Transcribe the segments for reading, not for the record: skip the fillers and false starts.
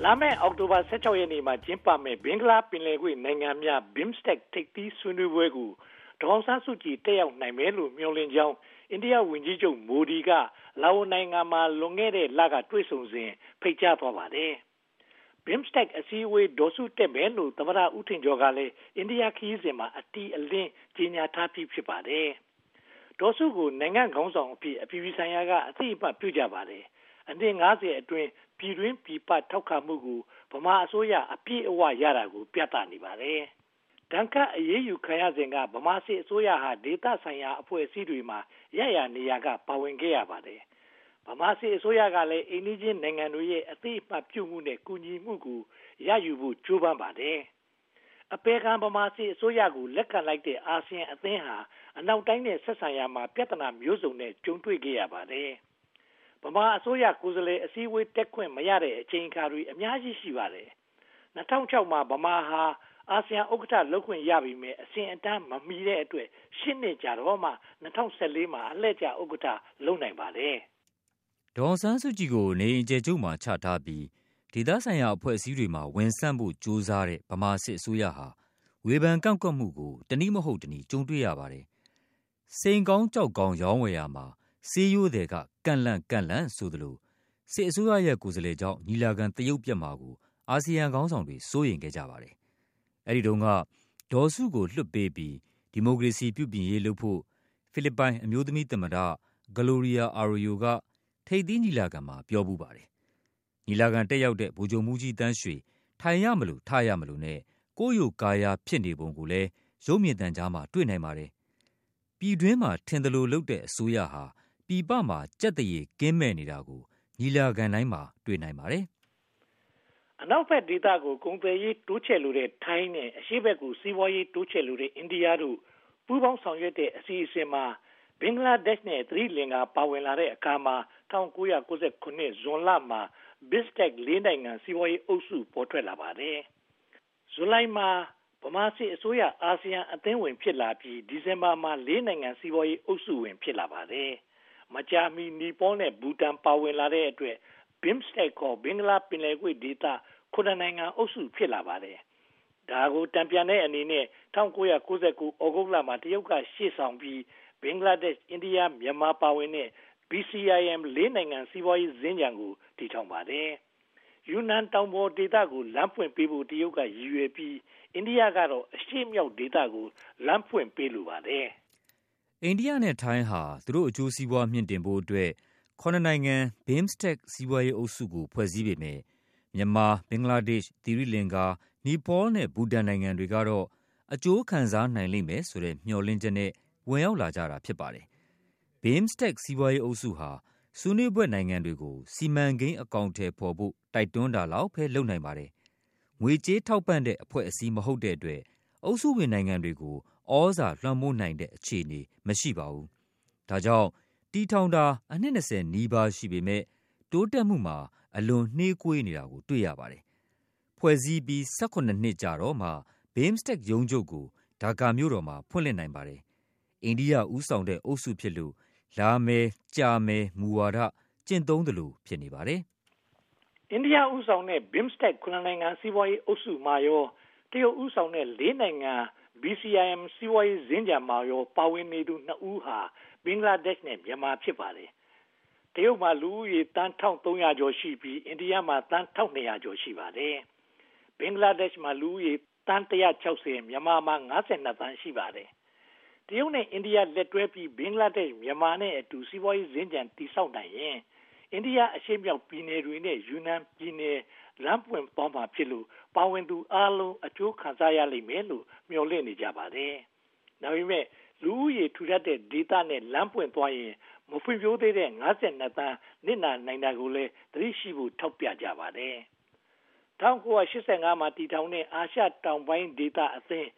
လာမယ့်အောက်တိုဘာ16ရက်နေ့မှာကျင်းပမယ့်ဘင်္ဂလားပင်လယ်ကွေ့နိုင်ငံများ BIMSTEC ထိပ်သီးဆွေးနွေးပွဲကိုဒေါ်အောင်ဆန်းစုကြည်တက်ရောက်နိုင်မယ်လို့မျှော်လင့်ကြောင်းအိန္ဒိယဝန်ကြီးချုပ်မိုဒီကလာအိုနိုင်ငံမှာလွန်ခဲ့တဲ့လကတွေ့ဆုံစဉ်ဖိတ်ကြားသွားပါတယ်။ BIMSTEC အစည်းအဝေးဒေါ်စုတက်မယ်လို့သမ္မတဦးထင်ကျော်ကလည်းအိန္ဒိယခရီးစဉ်မှာအတီးအလင်းကြေညာထားပြီးဖြစ်ပါတယ်။ဒေါ်စုကိုနိုင်ငံခေါင်းဆောင်အဖြစ်အပြည်ပြည်ဆိုင်ရာကအသိအမှတ်ပြုကြပါတယ်။အနှစ်50အတွင်းပြည်တွင်းပြည်ပထောက်ခံမှုကိုဗမာအစိုးရအပြည့်အဝရတာကိုပြသနေပါတယ်။ဒဏ်ခတ်အရေးယူခံရစဉ်ကဗမာစစ်အစိုးရဟာဒေသဆိုင်ရာအဖွဲ့အစည်းတွေမှာရရနေရာကပါဝင်ခဲ့ရပါတယ်။ဗမာစစ်အစိုးရကလည်းအိန္ဒိချင်းနိုင်ငံတွေရဲ့အသိအမှတ်ပြုမှုနဲ့ကူညီမှုကိုရယူဖို့ကြိုးပမ်းပါတယ်။အပေခံဗမာစစ်အစိုးရကိုလက်ခံလိုက်တဲ့အာဆီယံအသင်းဟာအနောက်တိုင်းနဲ့ဆက်ဆံရမှာပြဿနာမျိုးစုံနဲ့ကြုံတွေ့ခဲ့ရပါတယ်။ဗမာအစိုးရကိုယ်စားလှယ်အစည်းအဝေးတက်ခွင့်မရတဲ့အချိန်အခါတွေအများကြီးရှိပါတယ်။2006မှာဗမာဟာအာဆီယံဥက္ကဋ္ဌလုပ်ခွင့်ရပြီမဲ့အစဉ်အတန်းမမီတဲ့အတွက်10နှစ်ကြာတော့မှ2014မှာအလှည့်ကျဥက္ကဋ္ဌလုပ်နိုင်ပါတယ်။ဒေါ်အောင်ဆန်းစုကြည်ကိုနေအိမ်ကျယ်ချုပ်မှာချထားပြီးဒေသဆိုင်ရာအဖွဲ့အစည်းတွေမှာဝင်ဆန့်ဖို့ကြိုးစားတဲ့ဗမာစစ်အစိုးရဟာဝေဖန်ကန့်ကွက်မှုကိုတနည်းမဟုတ်တနည်းကြုံတွေ့ရပါတယ်။စိန်ကောင်းကြောက်ကောင်းရောင်းဝယ်ရမှာစေးရိုးတွေကကန့်လန့်ဆိုသလိုစစ်အစိုးရရဲ့ကိုယ်စားလှယ်ကြောင့်ညီလာခံတရုတ်ပြတ်မှာကိုအာဆီယံခေါင်းဆောင်တွေစိုးရိမ်ခဲ့ကြပါတယ်။အဲဒီတုန်းကဒေါ်စုကိုလွှတ်ပေးပြီးဒီမိုကရေစီပြုပြင်ရေးလုပ်ဖို့ဖိလစ်ပိုင်အမျိုးသမီးသမ္မတဂလိုရီယာအာရိုယိုကထိပ်သီးညီလာခံမှာပြောပူးပါတယ်။ညီလာခံတက်ရောက်တဲ့ဗိုလ်ချုပ်မှူးကြီးတန်းရွှေထိုင်ရမလို့ထရမလို့နဲ့ကိုယ်ယိုကာယာဖြစ်နေပုံကိုလည်းရုပ်မြင်သံကြားမှာတွေ့နိုင်ပါတယ်။ပြည်တွင်းမှာထင်သလိုလုပ်တဲ့အစိုးရဟာပြည်ပမှာကြက်တရေကင်းမဲ့နေတာကိုညီလာခံတိုင်းမှာတွေ့နိုင်ပါတယ်။အနောက်ဘက်ဒေသကိုကုန်သွယ်ရေးတိုးချဲ့လိုတဲ့ထိုင်းနဲ့အရှေ့ဘက်ကိုစီးပွားရေးတိုးချဲ့လိုတဲ့အိန္ဒိယတို့ပူးပေါင်းဆောင်ရွက်တဲ့အစီအစဉ်မှာဘင်္ဂလားဒေ့ရှ်နဲ့သီရိလင်္ကာပါဝင်လာတဲ့အခါမှာ1999ဇွန်လမှာ BIMSTEC ၄နိုင်ငံစီးပွားရေးအုပ်စုပေါ်ထွက်လာပါတယ်။ဇူလိုင်မှာဗမာစစ်အစိုးရအာဆီယံအသင်းဝင်ဖြစ်လာပြီးဒီဇင်ဘာမှာ၄နိုင်ငံစီးပွားရေးအုပ်စုဝင်ဖြစ်လာပါတယ်။မကြာမီနီပေါနဲ့ဘူတန်ပါဝင်လာတဲ့အတွက် BIMSTEC ခေါ်ဘင်္ဂလားပင်လယ်ကွေ့ဒေသ9နိုင်ငံအုပ်စုဖြစ်လာပါတယ်။ဒါကိုတံပြန်တဲ့အနေနဲ့1999ဩဂုတ်လမှာတရုတ်ကရှေ့ဆောင်ပြီးဘင်္ဂလားဒေ့ရှ်အိန္ဒိယမြန်မာပါဝင်တဲ့ BCIM ၄နိုင်ငံစီးပွားရေးစင်္ကြန်ကိုတည်ထောင်ပါတယ်။ယူနန်တောင်ပေါ်ဒေသကိုလမ်းဖွင့်ပေးဖို့တရုတ်ကရည်ရွယ်ပြီးအိန္ဒိယကတော့အရှေ့မြောက်ဒေသကိုလမ်းဖွင့်ပေးလိုပါတယ်။အိန္ဒိယနဲ့ထိုင်းဟာသူတို့အကျိုးစီးပွားမြင့်တင်ဖို့အတွက်9နိုင်ငံ BIMSTEC စီးပွားရေးအုပ်စုကိုဖွဲ့စည်းပေမယ့်မြန်မာ၊ဘင်္ဂလားဒေ့ရှ်၊သီရိလင်္ကာ၊နီပေါနဲ့ဘူတန်နိုင်ငံတွေကတော့အကျိုးခံစားနိုင်လိမ့်မယ်ဆိုတဲ့မျှော်လင့်ချက်နဲ့ဝင်ရောက်လာကြတာဖြစ်ပါတယ်။ BIMSTEC စီးပွားရေးအုပ်စုဟာဆွေးနွေးဘက်နိုင်ငံတွေကိုစီမံကိန်းအကောင်အထည်ဖော်ဖို့တိုက်တွန်းတာလောက်ပဲလုပ်နိုင်ပါတယ်။ငွေကြေးထောက်ပံ့တဲ့အဖွဲ့အစည်းမဟုတ်တဲ့အတွက်အုပ်စုဝင်နိုင်ငံတွေကိုဩဇာလွှမ်းမိုးနိုင်တဲ့အခြေအနေမရှိပါဘူး။ဒါကြောင့်တည်ထောင်တာအနှစ်20နီးပါးရှိပေမဲ့တိုးတက်မှုမှာအလွန်နှေးကွေးနေတာကိုတွေ့ရပါတယ်။ဖွဲ့စည်းပြီး18နှစ်ကြာတော့မှ BIMSTEC ရုံးချုပ်ကိုဒါကာမြို့တော်မှာဖွင့်လှစ်နိုင်ပါတယ်။အိန္ဒိယဦးဆောင်တဲ့အုပ်စုဖြစ်လို့လာမယ်ကြာမယ်မူဝါဒကျင့်သုံးသလိုဖြစ်နေပါတယ်။အိန္ဒိယဦးဆောင်တဲ့ BIMSTEC 9နိုင်ငံစီးပွားရေးအုပ်စုမှာရောတရုတ်ဦးဆောင်တဲ့4နိုင်ငံ BCIM စီးပွားရေးစင်္ကြန်မှာရောပါဝင်နေသူ2ဦးဟာဘင်္ဂလားဒေ့ရှ်နဲ့မြန်မာဖြစ်ပါတယ်။တရုတ်မှာလူဦးရေတန်း1300ကျော်ရှိပြီးအိန္ဒိယမှာတန်း1200ကျော်ရှိပါတယ်။ဘင်္ဂလားဒေ့ရှ်မှာလူဦးရေတန်း160မြန်မာမှာ52တန်းရှိပါတယ်။တရုတ်နဲ့အိန္ဒိယလက်တွဲပြီးဘင်္ဂလားဒေ့ရှ်မြန်မာနဲ့အတူစီးပွားရေးစင်္ကြန်တည်ဆောက်နိုင်ရင်အိန္ဒိယအရှေ့မြောက်ပြည်နယ်တွေနဲ့ယူနန်ပြည်နယ်လမ်းပွင့်သွားမှာဖြစ်လို့ပါဝင်သူအားလုံးအကျိုးခံစားရလိမ့်မယ်လို့မျှော်လင့်နေကြပါတယ်။ဒါပေမဲ့လူဦးရေထူထပ်တဲ့ဒေသနဲ့လမ်းပွင့်သွားရင်မဖွံ့ဖြိုးသေးတဲ့52တန်းနစ်နာနိုင်တာကိုလည်းသတိရှိဖို့ထောက်ပြကြပါတယ်။1985မှာတည်ထောင်တဲ့အာရှတောင်ပိုင်းဒေသအသင်း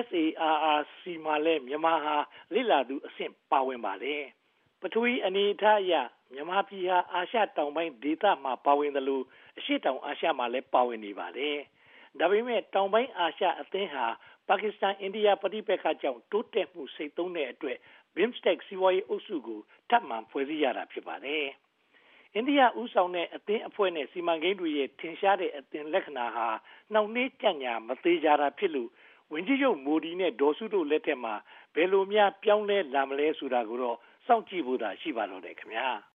SARRC မှာလည်းမြန်မာဟာလိလာသူအဆင့်ပါဝင်ပါတယ်။ပထဝီအနေအထားအရမြန်မာပြည်ဟာအာရှတောင်ပိုင်းဒေသမှာပါဝင်တယ်လို့အရှေ့တောင်အာရှမှာလည်းပါဝင်နေပါတယ်။ဒါပေမဲ့တောင်ပိုင်းအာရှအသင်းဟာပါကစ္စတန်အိန္ဒိယပဋိပက္ခကြောင့်တိုးတက်မှုစိတ်သုံးတဲ့အတွက် BIMSTEC စီးပွားရေးအုပ်စုကိုထပ်မံဖွဲ့စည်းရတာဖြစ်ပါတယ်အိန္ဒိယဥဆောင်တဲ့အသင်းအဖွဲ့နဲ့စီမံကိန်းတွေရဲ့ထင်ရှားတဲ့အသင်လက္ခဏာဟာနှောင့်နှေးကြံ့ညာမသေးကြတာဖြစ်လို့ဝန်ကြီးချုပ်မိုဒီနဲ့ဒေါ်စုတို့လက်ထက်မှာဘယ်လိုများပြောင်းလဲလာမလဲဆိုတာကိုတော့စောင့်ကြည့်ဖို့သာရှိပါတော့တယ်ခင်ဗျာ။